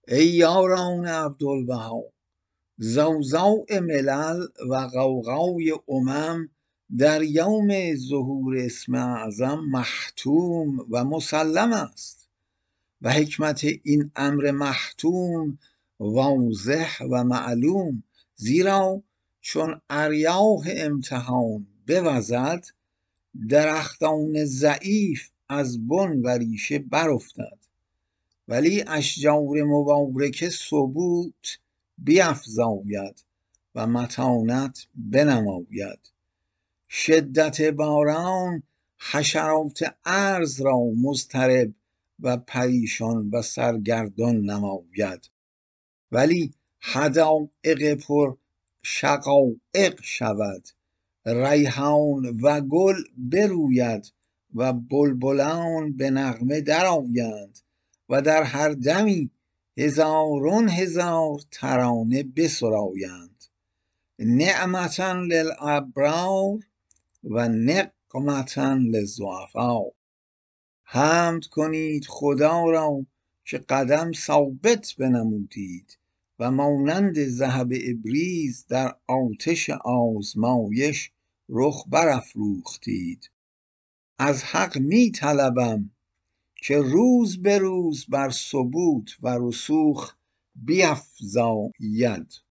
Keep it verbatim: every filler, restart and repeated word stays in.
ای یاران عبدالبها، زوزوع ملل و غوغای امم در یوم ظهور اسم اعظم محتوم و مسلم است و حکمت این امر محتوم واضح و معلوم، زیرا چون اریاح امتحان بوزد درختان ضعیف از بن و ریشه برافتد، ولی اشجار مبارکه ثبوت بیفزاید و متانت بنماید. شدت باران حشرات ارض را مضطرب و پریشان و سرگردان نماید، ولی حدایق پر شقایق شود، ریحان و گل بروید و بلبلان به نغمه درآیند و در هر دمی هزاران هزار ترانه بسرایند. نعمة للابرار و نقمة للضعفا. حمد کنید خدا را که قدم ثابت بنمودید و مانند ذهب ابریز در آتش آزمایش رخ برافروختید. از حق می طلبم که روز به روز بر ثبوت و رسوخ بیفزاید.